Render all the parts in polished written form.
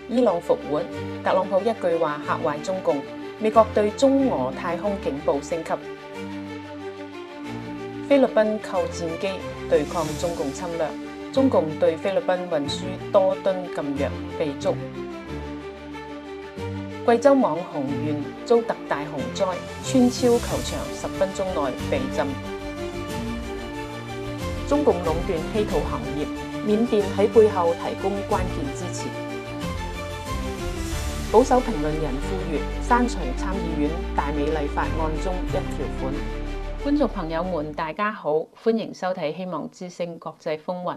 伊朗復活，特朗普一句話嚇壞中共。美國對中俄太空警報升級。菲律賓購戰機對抗中共侵略，中共對菲律賓運輸多噸禁藥被捉。貴州網紅縣遭特大洪災，村超球場10分鐘內被浸。中共壟斷稀土行業，緬甸喺背後提供關鍵支持。保守評論人呼籲刪除參議院大美麗法案中一條款。觀眾朋友們，大家好，歡迎收睇《希望之聲國際風雲》。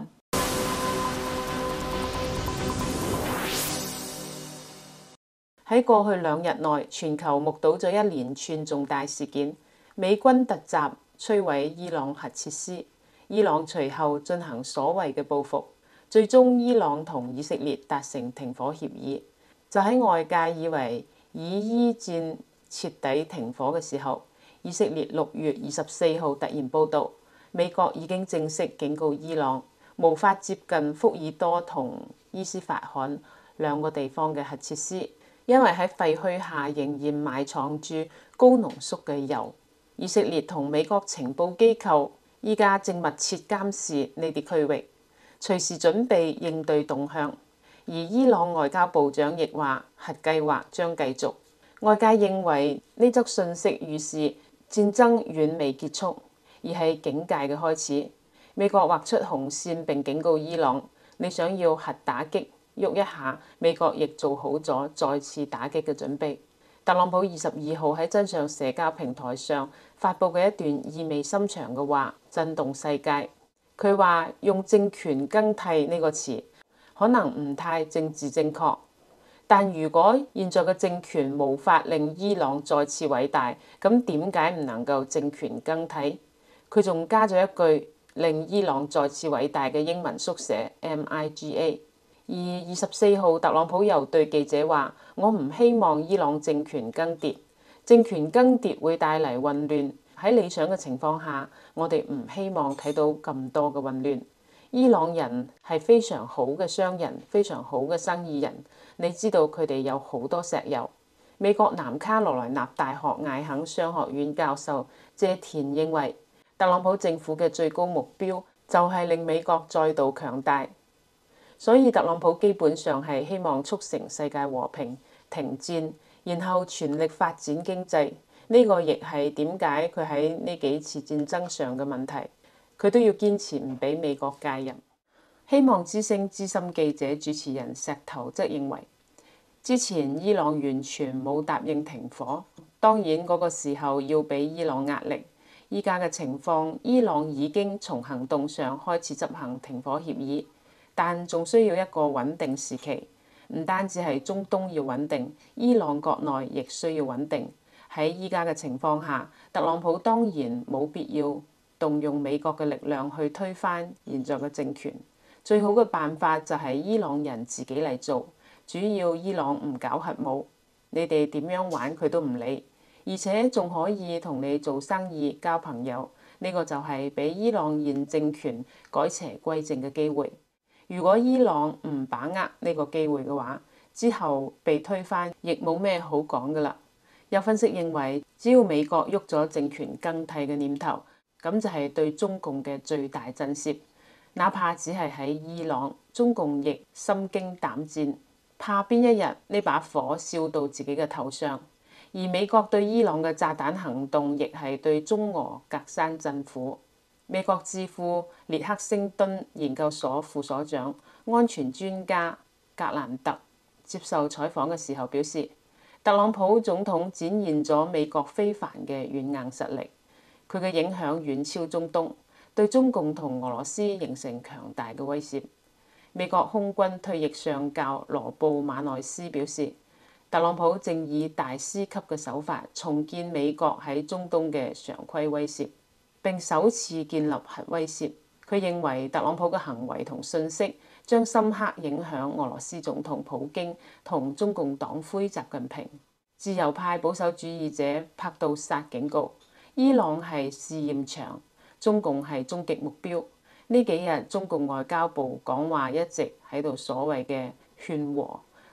喺過去2日內，全球目睹咗一連串重大事件：美軍突襲摧毀伊朗核設施，伊朗隨後進行所謂嘅報復，最終伊朗同以色列達成停火協議。就喺外界以為以伊戰徹底停火嘅時候，以色列6月24號突然報導，美國已經正式警告伊朗無法接近福爾多同伊斯法罕2個地方嘅核設施，因為喺廢墟下仍然埋藏住高濃縮嘅鈾。以色列同美國情報機構依家正密切監視呢啲區域，隨時準備應對動向。而伊朗外交部長亦話核計劃將繼續。外界認為呢則訊息預示戰爭遠未結束，而係警戒嘅開始。美國劃出紅線並警告伊朗，你想要核打擊喐一下，美國亦做好咗再次打擊嘅準備。特朗普22號喺真相社交平台上發布嘅一段意味深長嘅話震動世界。佢話用政權更替呢個詞可能唔太政治正確，但如果現在嘅政權無法令伊朗再次偉大，咁點解唔能夠政權更替？佢仲加咗一句令伊朗再次偉大嘅英文縮寫 MIGA。而24號特朗普又對記者話：我唔希望伊朗政權更迭，政權更迭會帶嚟混亂。喺理想嘅情況下，我哋唔希望睇到咁多嘅混亂。伊朗人係非常好嘅商人，非常好嘅生意人。你知道佢哋有好多石油。美國南卡羅來納大學艾肯商學院教授謝田認為，特朗普政府嘅最高目標就係令美國再度強大。所以特朗普基本上係希望促成世界和平、停戰，然後全力發展經濟。呢個亦係點解佢喺呢幾次戰爭上嘅問題，佢都要堅持唔俾美國介入。希望之聲資深記者主持人石頭則認為，之前伊朗完全冇答應停火，當然嗰個時候要俾伊朗壓力。依家嘅情況，伊朗已經從行動上開始執行停火協議，但仲需要一個穩定時期。唔單止係中東要穩定，伊朗國內亦需要穩定。喺依家嘅情況下，特朗普當然冇必要動用美國嘅力量去推翻現在嘅政權。最好嘅辦法就係伊朗人自己嚟做，主要伊朗唔搞核武，你哋點樣玩佢都唔理，而且仲可以同你做生意交朋友。呢個就係俾伊朗現政權改邪歸正嘅機會。如果伊朗唔把握呢個機會嘅話，之後被推翻亦冇咩好講㗎喇。有分析認為，只要美國喐咗政權更替嘅念頭，咁就係對中共嘅最大震懾。哪怕只係喺伊朗，中共亦心驚膽戰，怕邊一日呢把火燒到自己嘅頭上。而美國對伊朗嘅炸彈行動，亦係對中俄隔山震虎。美國智庫列克星敦研究所副所長、安全專家格蘭特接受採訪嘅時候表示，特朗普總統展現咗美國非凡嘅軟硬實力，佢嘅影響遠超中東，對中共同俄羅斯形成強大嘅威脅。美國空軍退役上校羅布馬內斯表示，特朗普正以大師級嘅手法重建美國喺中東嘅常規威懾，並首次建立核威懾。佢認為特朗普嘅行為同訊息將深刻影響俄羅斯總統普京同中共黨魁習近平。自由派保守主義者帕杜薩警告，伊朗係試驗場，中共係終極目標。呢幾日中共外交部講話一直喺度所謂嘅勸和，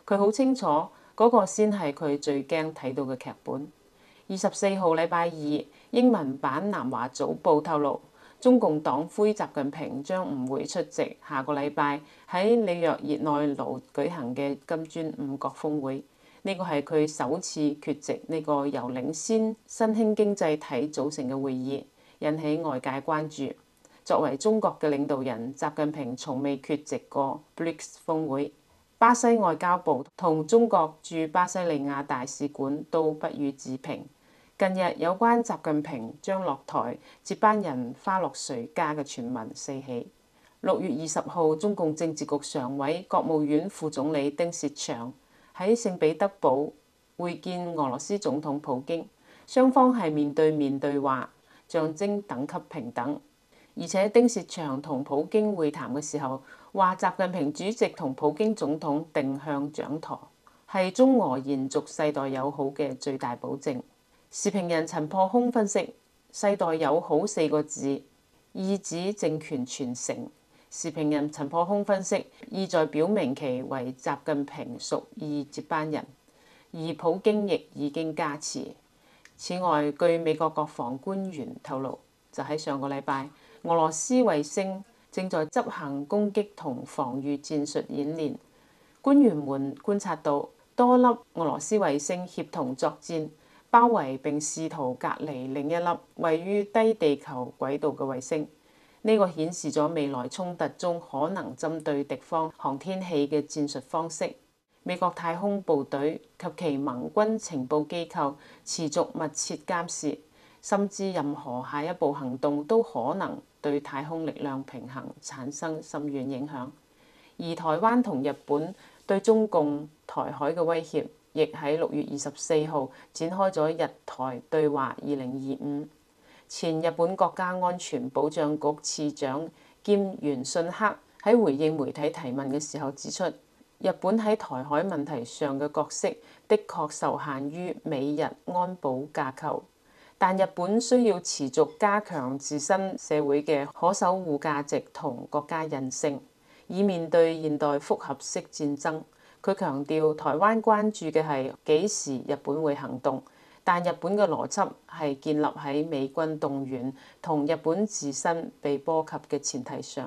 佢好清楚嗰個先係佢最驚睇到嘅劇本。24號禮拜二，英文版南華早報透露，中共黨魁習近平將唔會出席下個禮拜喺里約熱內盧舉行嘅金磚五國峰會。呢個係佢首次缺席呢個由領先新興經濟體組成嘅會議，引起外界關注。作為中國嘅領導人，習近平從未缺席過 BRICS 峰會。巴西外交部同中國駐巴西利亞大使館都不予置評。近日有關習近平將落台接班人花落誰家嘅傳聞四起。6月20號，中共政治局常委、國務院副總理丁薛祥喺聖彼得堡會見俄羅斯總統普京，雙方係面對面對話，象徵等級平等。而且丁薛祥同普京會談嘅時候話，習近平主席同普京總統定向掌舵，係中俄延續世代友好嘅最大保證。時評人陳破空分析，世代友好四個字意指政權傳承。時評人陳破空分析，意在表明其為習近平屬意接班人，而普京亦已經加持。此外，據美國國防官員透露，就喺上個禮拜，俄羅斯衛星正在執行攻擊同防禦戰術演練。官員們觀察到多粒俄羅斯衛星協同作戰，包圍並試圖隔離另一粒位於低地球軌道嘅衛星。呢個顯示咗未來衝突中可能針對敵方航天器嘅戰術方式。美國太空部隊及其盟軍情報機構持續密切監視，甚至任何下一步行動都可能對太空力量平衡產生深遠影響。而台灣同日本對中共台海嘅威脅，亦喺6月24號展開咗日台對話2025。前日本國家安全保障局次長兼原信克喺回應媒體提問嘅時候指出，日本喺台海問題上嘅角色的確受限於美日安保架構，但日本需要持續加強自身社會嘅可守護價值同國家韌性，以面對現代複合式戰爭。佢強調，台灣關注嘅係幾時日本會行動，但日本嘅邏輯係建立喺美軍動員同日本自身被波及嘅前提上。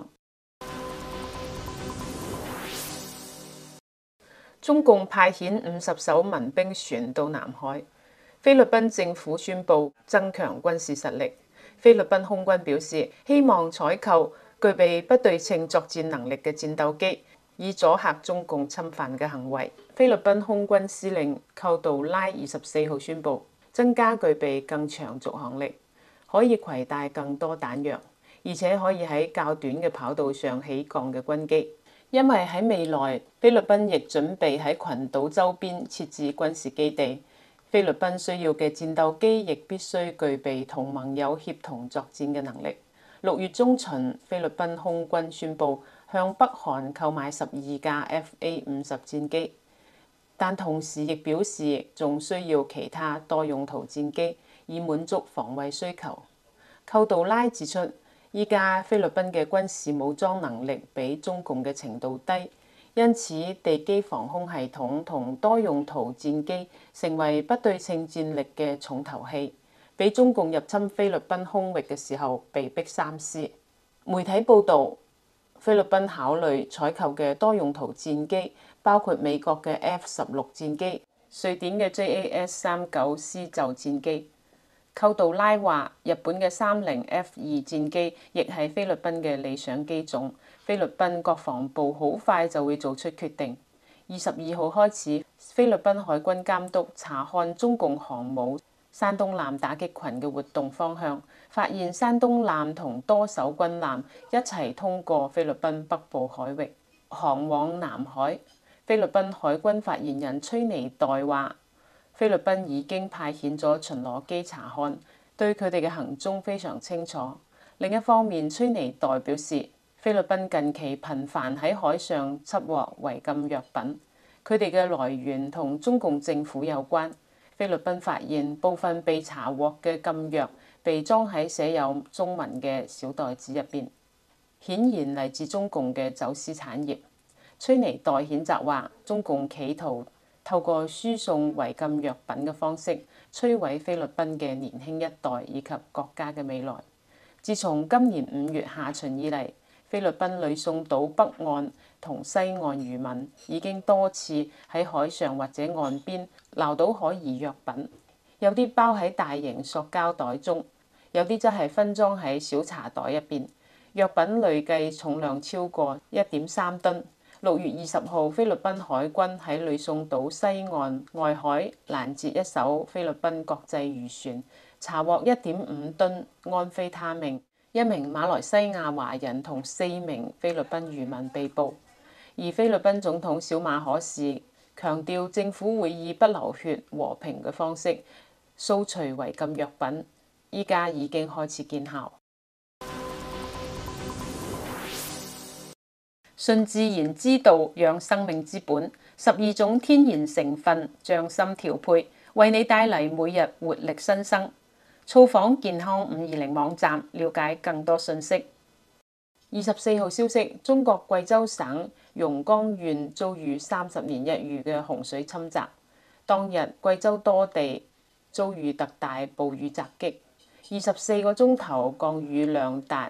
中共派遣50艘民兵船到南海。菲律賓政府宣布增強軍事實力。菲律賓空軍表示，希望採購具備不對稱作戰能力嘅戰鬥機，以阻嚇中共侵犯嘅行為。菲律賓空軍司令寇杜拉24號宣布，增加具備更長續航力，可以攜帶更多彈藥，而且可以喺較短嘅跑道上起降嘅軍機。因為喺未來，菲律賓亦準備喺群島周邊設置軍事基地，菲律賓需要嘅戰鬥機亦必須具備同盟友協同作戰嘅能力。6月中旬，菲律賓空軍宣布向北韓購買12架 FA-50戰機，但同時亦表示仲需要其他多用途戰機，以滿足防衛需求。寇杜拉指出，依家菲律賓嘅軍事武裝能力比中共嘅程度低，因此地基防空系統同多用途戰機成為不對稱戰力嘅重頭戲，俾中共入侵菲律賓空域嘅時候被迫三思。媒體報導，菲律賓考慮採購嘅多用途戰機包括美國嘅 F-16戰機、瑞典嘅 JAS-39C 就戰機。寇杜拉話，日本嘅30 F-2戰機亦係菲律賓嘅理想機種。菲律賓國防部好快就會做出決定。22號開始，菲律賓海軍監督查看中共航母山東艦打擊群嘅活動方向，發現山東艦同多艘軍艦一齊通過菲律賓北部海域，航往南海。菲律賓海軍發言人崔尼代話，菲律賓已經派遣咗巡邏機查看，對佢哋嘅行蹤非常清楚。另一方面，崔尼代表示，菲律賓近期頻繁喺海上緝獲違禁藥品，佢哋嘅來源同中共政府有關。菲律賓發現部分被查獲嘅禁藥被裝喺寫有中文嘅小袋子入邊，顯然嚟自中共嘅走私產業。 崔尼代譴責話，中共企圖透過輸送違禁藥品嘅方式，摧毀菲律賓嘅年輕一代以及國家嘅未來。自從今年5月下旬以嚟，菲律賓呂宋島北岸同西岸漁民已經多次喺海上或者岸邊撈到可疑藥品，有啲包喺大型塑膠袋中，有啲則係分裝喺小茶袋入邊。藥品累計重量超過1.3噸。6月20號，菲律賓海軍喺呂宋島西岸外海攔截一艘菲律賓國際漁船，查獲1.5噸安非他命。1名馬來西亞華人同4名菲律賓漁民被捕。而菲律賓總統小馬可仕強調，政府會以不流血、和平嘅方式掃除違禁藥品，依家已經開始見效。順自然之道，養生命之本，12種天然成分匠心調配，為你帶嚟每日活力新生。造訪健康520網站，了解更多信息。24號消息，中國貴州省榕江縣遭遇30年一遇嘅洪水侵襲，當日貴州多地遭遇特大暴雨襲擊，24個鐘頭降雨量達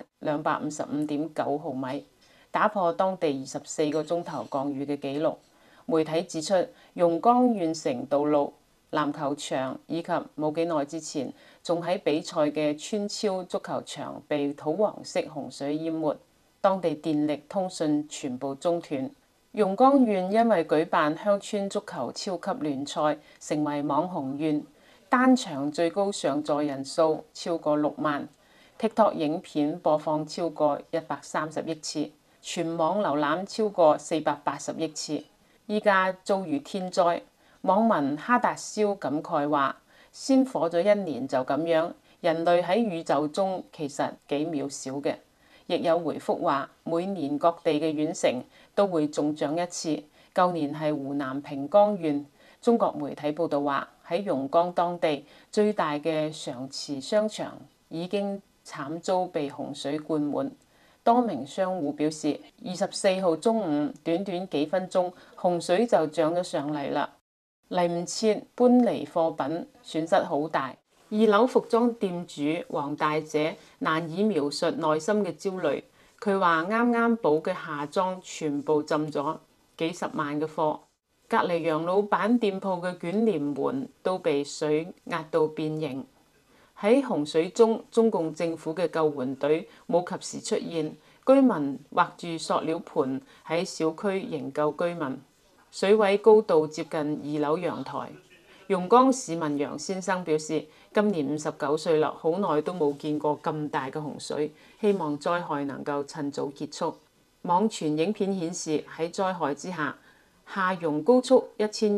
255.9毫米，打破當地24個鐘頭降雨嘅紀錄。媒體指出，榕江縣城道路、籃球場以及冇幾耐之前仲喺比賽嘅村超足球場被土黃色洪水淹沒，當地電力通訊全部中斷。榕江縣因為舉辦鄉村足球超級聯賽，成為網紅縣，單場最高上座人數超過6萬，TikTok 影片播放超過130億次，全網瀏覽超過480億次。依家遭遇天災，網民哈達肖感慨話：先火咗1年就咁樣，人類喺宇宙中其實幾渺小嘅。亦有回覆話，每年各地嘅縣城都會中獎一次。舊年係湖南平江縣。中國媒體報道話，喺榕江當地最大嘅常慈商場已經慘遭被洪水灌滿。多名商戶表示，24號中午短短幾分鐘，洪水就漲咗上嚟啦，嚟唔切搬離貨品，損失好大。2樓服裝店主黃大姐難以描述內心嘅焦慮。佢話啱啱補嘅夏裝全部浸咗，幾十萬嘅貨。隔離楊老闆店鋪嘅捲簾門都被水壓到變形。喺洪水中，中共政府嘅救援隊冇及時出現，居民劃住塑料盤喺小區營救居民。水位高度接近2樓陽台。榕江市民楊先生表示，今年59歲啦，好耐都冇見過咁大嘅洪水，希望災害能夠趁早結束。網傳影片顯示，喺災害之下，下榕高速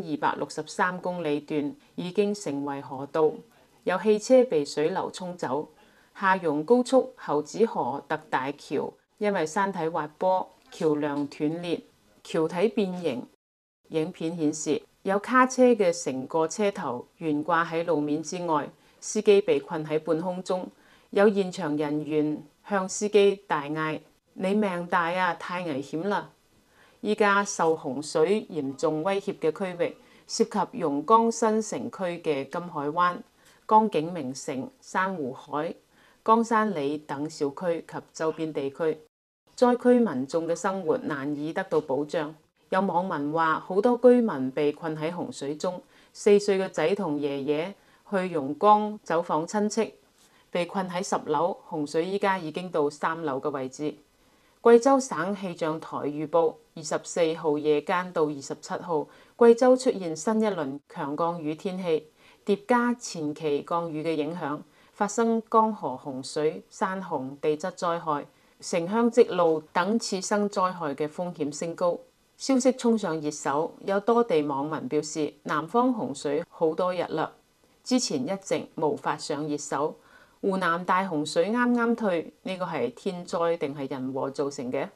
1263公里段已經成為河道，有汽車被水流沖走。下榕高速猴子河特大橋因為山體滑坡，橋梁斷裂，橋體變形。影片顯示，有卡車嘅成個車頭懸掛喺路面之外，司機被困喺半空中。有現場人員向司機大嗌：你命大啊，太危險啦！依家受洪水嚴重威脅嘅區域涉及榕江新城區嘅金海灣、江景名城、珊瑚海、江山里等小區及周邊地區，災區民眾嘅生活難以得到保障。有網民話，好多居民被困喺洪水中，4歲嘅仔同爺爺去榕江走訪親戚，被困喺10樓，洪水依家已經到3樓嘅位置。貴州省氣象台預報，24號夜間到27號，貴州出現新一輪強降雨天氣，疊加前期降雨嘅影響，發生江河洪水、山洪、地質災害、城鄉積澇等次生災害嘅風險升高。消息衝上熱搜，有多地網民表示，南方洪水好多日啦，之前一直無法上熱搜。湖南大洪水啱啱退，呢個係天災定係人禍造成嘅？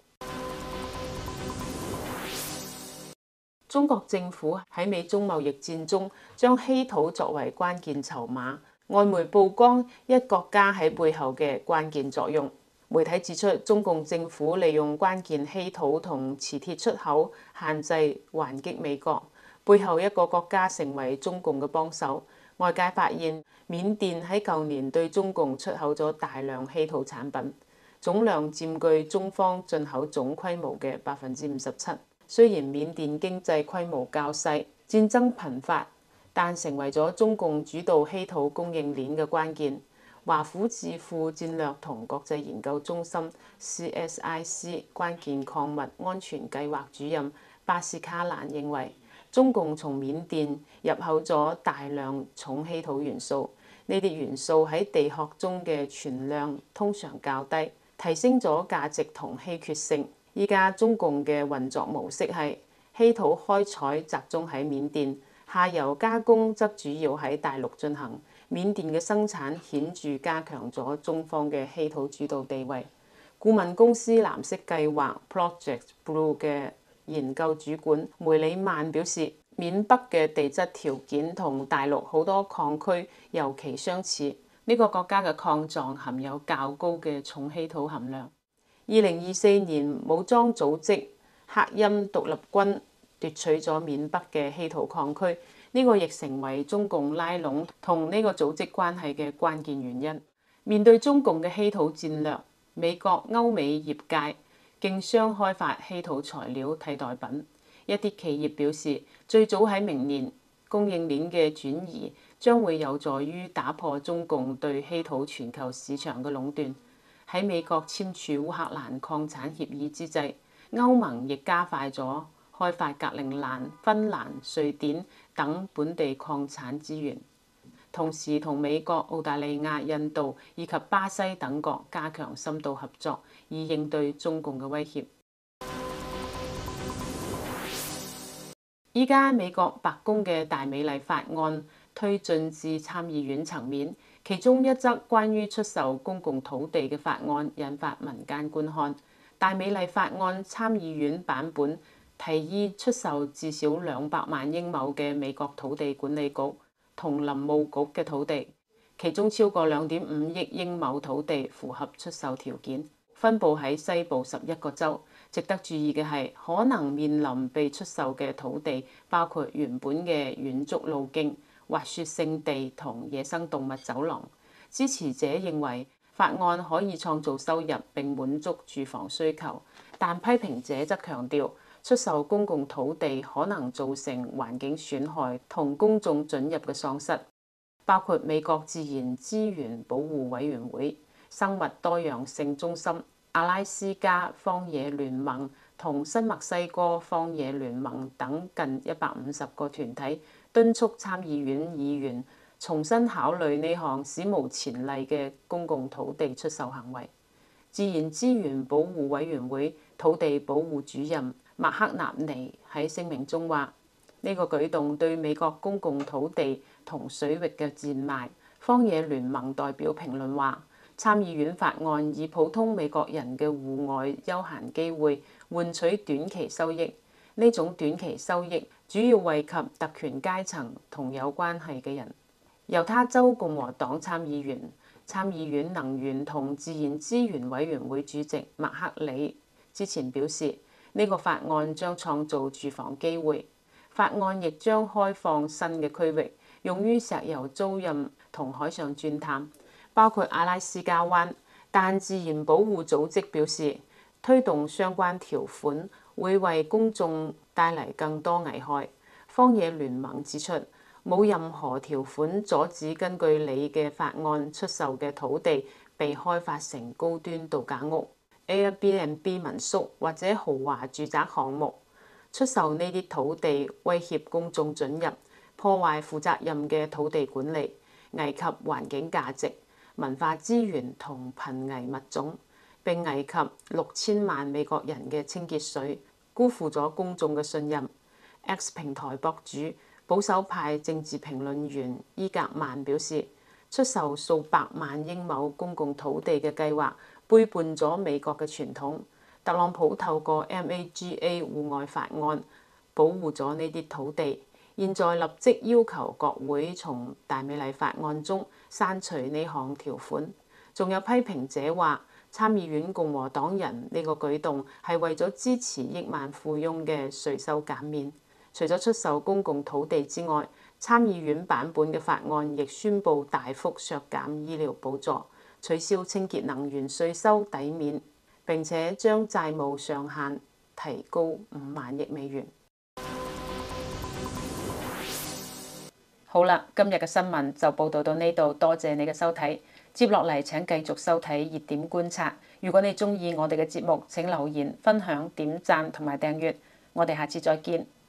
中國政府喺美中貿易戰中將稀土作為關鍵籌碼，外媒曝光一國家喺背後嘅關鍵作用。 媒體指出，中共政府利用關鍵稀土同磁鐵出口限制還擊美國，背後一個國家成為中共嘅幫手。外界發現，緬甸喺舊年對中共出口咗大量稀土產品，總量佔據中方進口總規模嘅57%。雖然緬甸經濟規模較細，戰爭頻發，但成為咗中共主導稀土供應鏈嘅關鍵。華府智庫戰略同國際研究中心 CSIC 關鍵礦物安全計劃主任巴斯卡蘭認為，中共從緬甸入口咗大量重稀土元素，呢啲元素喺地殼中嘅存量通常較低，提升咗價值同稀缺性。依家中共嘅運作模式係稀土開採集中喺緬甸，下游加工則主要喺大陸進行。緬甸嘅生產顯著加強咗中方嘅稀土主導地位。顧問公司藍色計劃 Project Blue 嘅研究主管梅里曼表示，緬北嘅地質條件同大陸好多礦區尤其相似，呢個國家嘅礦藏含有較高嘅重稀土含量。2024年，武裝組織克欽獨立軍奪取咗緬北嘅稀土礦區。呢個亦成為中共拉攏同呢個組織關係嘅關鍵原因。面對中共嘅稀土戰略，美國、歐美業界競相開發稀土材料替代品。一啲企業表示，最早喺明年，供應鏈嘅轉移將會有助於打破中共對稀土全球市場嘅壟斷。喺美國簽署烏克蘭礦產協議之際，歐盟亦加快咗開發格陵蘭、芬蘭、瑞典等本地礦產資源，同時同美國、澳大利亞、印度以及巴西等國加強深度合作，以應對中共嘅威脅。依家美國白宮嘅大美麗法案推進至參議院層面，其中一則關於出售公共土地嘅法案引發民間觀看。大美麗法案參議院版本提議出售至少200萬英畝嘅美國土地管理局同林務局嘅土地，其中超過2.5億英畝土地符合出售條件，分佈喺西部11個州。值得注意嘅係，可能面臨被出售嘅土地包括原本嘅遠足路徑、滑雪勝地同野生動物走廊。支持者認為法案可以創造收入並滿足住房需求，但批評者則強調，出售公共土地可能造成環境損害同公眾准入嘅喪失，包括美國自然資源保護委員會、生物多樣性中心、阿拉斯加荒野聯盟同新墨西哥荒野聯盟等近150個團體敦促參議院議員重新考慮呢項史無前例嘅公共土地出售行為。自然資源保護委員會土地保護主任麥克納尼喺聲明中話：呢個舉動對美國公共土地同水域嘅賤賣。荒野聯盟代表評論話：參議院法案以普通美國人嘅戶外休閒機會換取短期收益，呢種短期收益主要惠及特權階層同有關係嘅人。猶他州共和黨參議員、參議院能源同自然資源委員會主席麥克里之前表示，呢個法案將創造住房機會。法案亦將開放新嘅區域，用於石油租賃同海上鑽探，包括阿拉斯加灣。但自然保護組織表示，推動相關條款會為公眾帶嚟更多危害。荒野聯盟指出，冇任何條款阻止根據你嘅法案出售嘅土地被開發成高端度假屋、Airbnb 民宿或者豪華住宅項目。出售呢啲土地威脅公眾准入，破壞負責任嘅土地管理，危及環境價值、文化資源同瀕危物種，並危及6000萬美國人嘅清潔水，辜負咗公眾嘅信任。X 平台博主、保守派政治評論員伊格曼表示，出售數百萬英畝公共土地嘅計劃背叛咗美國嘅傳統。特朗普透過 MAGA 戶外法案保護咗呢啲土地，現在立即要求國會從大美麗法案中刪除呢項條款。仲有批評者話， 參議院共和黨人呢個舉動係為咗支持億萬富翁嘅稅收減免。除咗出售公共土地之外，參議院版本嘅法案亦宣布大幅削減醫療補助，取消清潔能源稅收抵免，並且將債務上限提高$50,000,000。好啦，今日嘅新聞就報道到呢度，多謝你嘅收睇。接落嚟請繼續收睇熱點觀察。如果你鍾意我哋嘅節目，請留言、分享、點讚同埋訂閱。我哋下次再見。